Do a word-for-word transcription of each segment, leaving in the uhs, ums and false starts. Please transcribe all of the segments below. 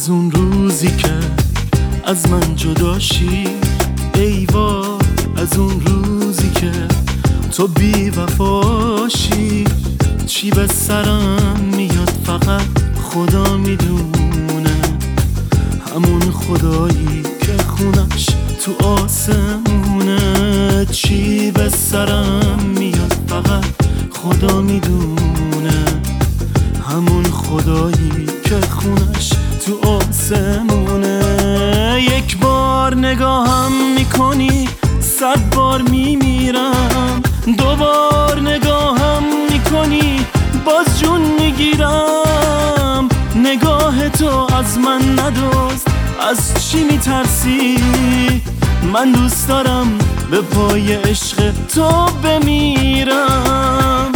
از اون روزی که از من جداشی، ای وای از اون روزی که تو بی وفاشی. چی به سرم میاد فقط خدا میدونه، همون خدایی که خونش تو آسمونه. چی به سرم میاد فقط خدا میدونه، همون خدایی که خونش تو آسمونه. یک بار نگاهم میکنی صد بار میمیرم، دوبار نگاهم میکنی باز جون میگیرم. نگاه تو از من ندزد، از چی میترسی؟ من دوست دارم به پای عشق تو بمیرم.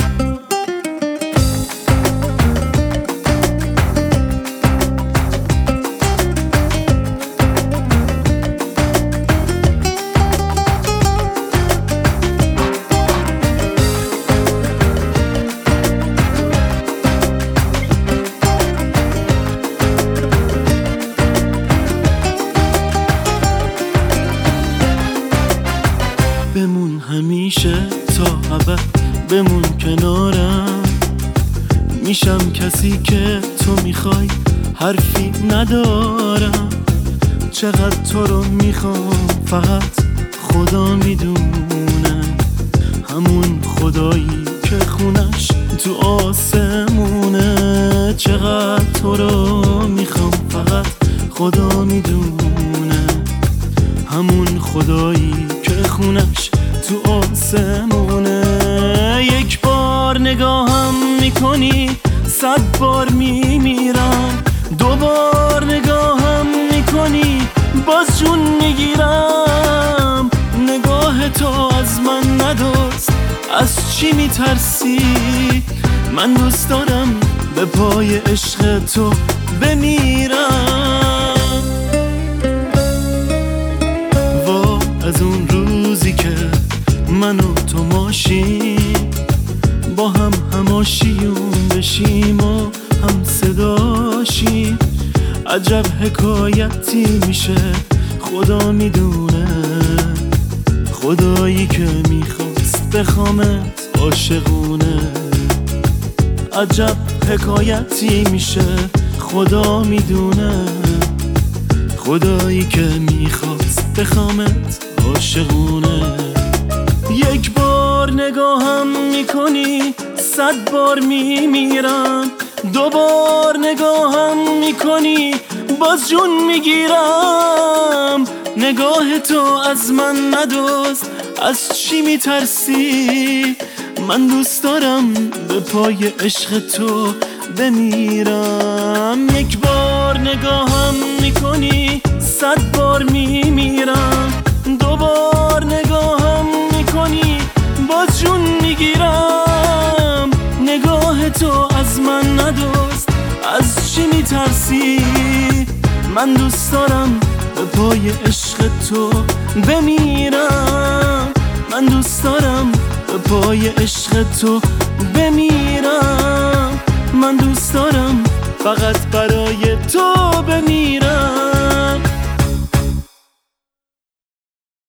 بمون همیشه تا ابد، بمون کنارم. میشم کسی که تو میخوای، حرفی ندارم. چقدر تو رو میخوام فقط خدا میدونه، همون خدایی که خونش تو آسمونه. چقدر تو رو میخوام فقط خدا میدونه، همون خدایی که خونش تو آسمونه. یک بار نگاهم میکنی صد بار میمیرم، دوبار نگاهم میکنی باز جون میگیرم. نگاه تو از من ندزد، از چی میترسی؟ من دوست دارم به پای عشق تو بمیرم. از اون روزی که من و تو ماشیم، با هم هماشیون بشیم و هم صداشیم. عجب حکایتی میشه خدا میدونه، خدایی که میخواست بخوامت عاشقونه. عجب حکایتی میشه خدا میدونه، خدایی که میخواست بخوامت عاشقونه. یک بار نگاهم میکنی صد بار میمیرم، دوبار نگاهم میکنی باز جون میگیرم. نگاه تو از من ندزد، از چی میترسی؟ من دوست دارم به پای عشق تو بمیرم. یک بار نگاهم میکنی صد بار میمیرم، دوبار نگاهم میکنی باز جون میگیرم. نگاه تو از من ندزد، از چی میترسی؟ من دوست دارم به پای عشق تو بمیرم. من دوست دارم به پای عشق تو بمیرم. من دوست دارم فقط برای